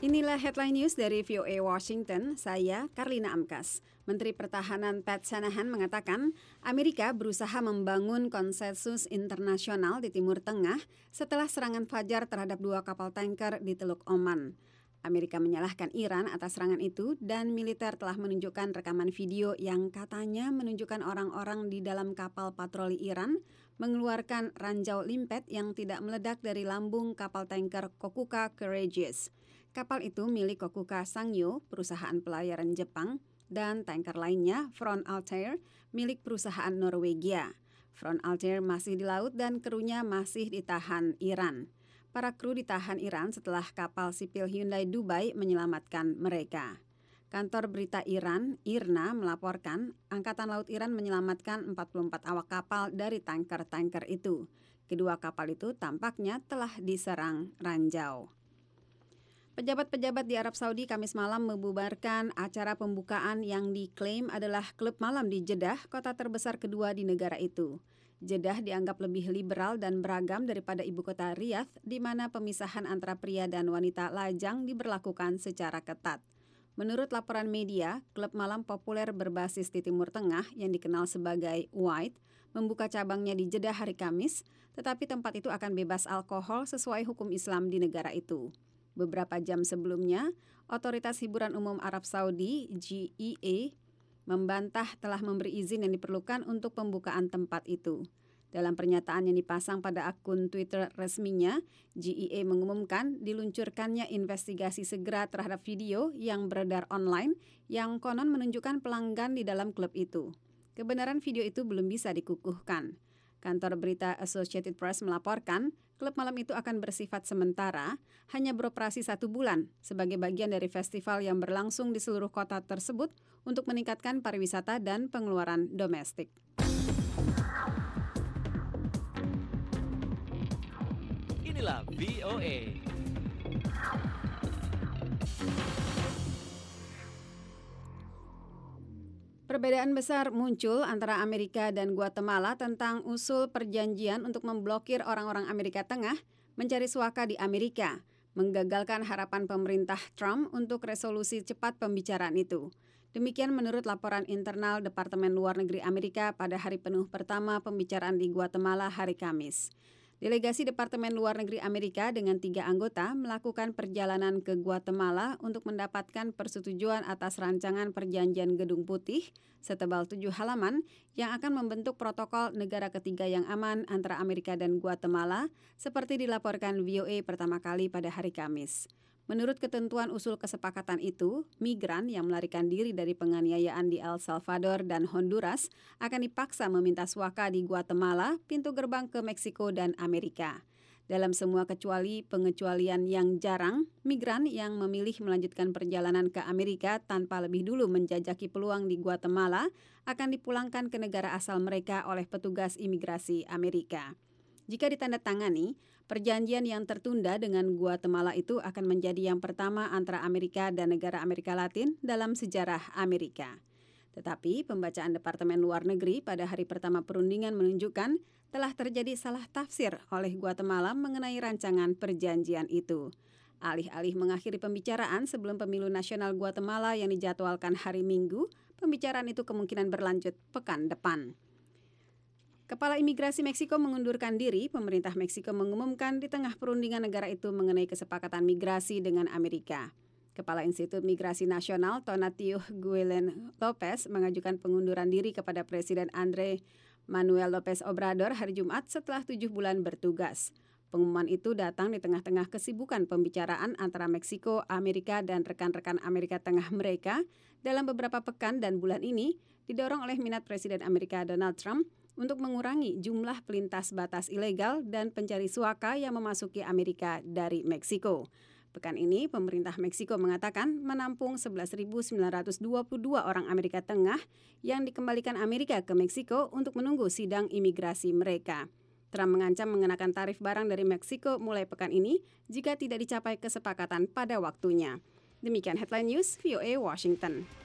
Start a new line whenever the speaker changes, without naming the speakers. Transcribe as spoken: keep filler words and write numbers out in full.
Inilah headline news dari V O A Washington, saya Karlina Amkas. Menteri Pertahanan Pat Shanahan mengatakan Amerika berusaha membangun konsensus internasional di Timur Tengah setelah serangan fajar terhadap dua kapal tanker di Teluk Oman. Amerika menyalahkan Iran atas serangan itu dan militer telah menunjukkan rekaman video yang katanya menunjukkan orang-orang di dalam kapal patroli Iran mengeluarkan ranjau limpet yang tidak meledak dari lambung kapal tanker Kokuka Courageous. Kapal itu milik Kokuka Sangyo, perusahaan pelayaran Jepang, dan tanker lainnya, Front Altair, milik perusahaan Norwegia. Front Altair masih di laut dan krunya masih ditahan Iran. Para kru ditahan Iran setelah kapal sipil Hyundai Dubai menyelamatkan mereka. Kantor berita Iran, IRNA, melaporkan Angkatan Laut Iran menyelamatkan empat puluh empat awak kapal dari tanker-tanker itu. Kedua kapal itu tampaknya telah diserang ranjau. Pejabat-pejabat di Arab Saudi Kamis malam membubarkan acara pembukaan yang diklaim adalah klub malam di Jeddah, kota terbesar kedua di negara itu. Jeddah dianggap lebih liberal dan beragam daripada ibu kota Riyadh, di mana pemisahan antara pria dan wanita lajang diberlakukan secara ketat. Menurut laporan media, klub malam populer berbasis di Timur Tengah yang dikenal sebagai White membuka cabangnya di Jeddah hari Kamis, tetapi tempat itu akan bebas alkohol sesuai hukum Islam di negara itu. Beberapa jam sebelumnya, Otoritas Hiburan Umum Arab Saudi G E A membantah telah memberi izin yang diperlukan untuk pembukaan tempat itu. Dalam pernyataan yang dipasang pada akun Twitter resminya, G E A mengumumkan diluncurkannya investigasi segera terhadap video yang beredar online yang konon menunjukkan pelanggan di dalam klub itu. Kebenaran video itu belum bisa dikukuhkan. Kantor berita Associated Press melaporkan, klub malam itu akan bersifat sementara, hanya beroperasi satu bulan sebagai bagian dari festival yang berlangsung di seluruh kota tersebut untuk meningkatkan pariwisata dan pengeluaran domestik.
Inilah V O A.
Perbedaan besar muncul antara Amerika dan Guatemala tentang usul perjanjian untuk memblokir orang-orang Amerika Tengah mencari suaka di Amerika, menggagalkan harapan pemerintah Trump untuk resolusi cepat pembicaraan itu. Demikian menurut laporan internal Departemen Luar Negeri Amerika pada hari penuh pertama pembicaraan di Guatemala hari Kamis. Delegasi Departemen Luar Negeri Amerika dengan tiga anggota melakukan perjalanan ke Guatemala untuk mendapatkan persetujuan atas rancangan perjanjian Gedung Putih setebal tujuh halaman yang akan membentuk protokol negara ketiga yang aman antara Amerika dan Guatemala seperti dilaporkan V O A pertama kali pada hari Kamis. Menurut ketentuan usul kesepakatan itu, migran yang melarikan diri dari penganiayaan di El Salvador dan Honduras akan dipaksa meminta suaka di Guatemala, pintu gerbang ke Meksiko dan Amerika. Dalam semua kecuali pengecualian yang jarang, migran yang memilih melanjutkan perjalanan ke Amerika tanpa lebih dulu menjajaki peluang di Guatemala akan dipulangkan ke negara asal mereka oleh petugas imigrasi Amerika. Jika ditandatangani, perjanjian yang tertunda dengan Guatemala itu akan menjadi yang pertama antara Amerika dan negara Amerika Latin dalam sejarah Amerika. Tetapi pembacaan Departemen Luar Negeri pada hari pertama perundingan menunjukkan telah terjadi salah tafsir oleh Guatemala mengenai rancangan perjanjian itu. Alih-alih mengakhiri pembicaraan sebelum pemilu nasional Guatemala yang dijadwalkan hari Minggu, pembicaraan itu kemungkinan berlanjut pekan depan. Kepala Imigrasi Meksiko mengundurkan diri, pemerintah Meksiko mengumumkan di tengah perundingan negara itu mengenai kesepakatan migrasi dengan Amerika. Kepala Institut Migrasi Nasional Tonatiuh Guillen Lopez mengajukan pengunduran diri kepada Presiden Andrés Manuel López Obrador hari Jumat setelah tujuh bulan bertugas. Pengumuman itu datang di tengah-tengah kesibukan pembicaraan antara Meksiko, Amerika, dan rekan-rekan Amerika Tengah mereka dalam beberapa pekan dan bulan ini didorong oleh minat Presiden Amerika Donald Trump untuk mengurangi jumlah pelintas batas ilegal dan pencari suaka yang memasuki Amerika dari Meksiko. Pekan ini, pemerintah Meksiko mengatakan menampung sebelas ribu sembilan ratus dua puluh dua orang Amerika Tengah yang dikembalikan Amerika ke Meksiko untuk menunggu sidang imigrasi mereka. Trump mengancam mengenakan tarif barang dari Meksiko mulai pekan ini jika tidak dicapai kesepakatan pada waktunya. Demikian headline news V O A Washington.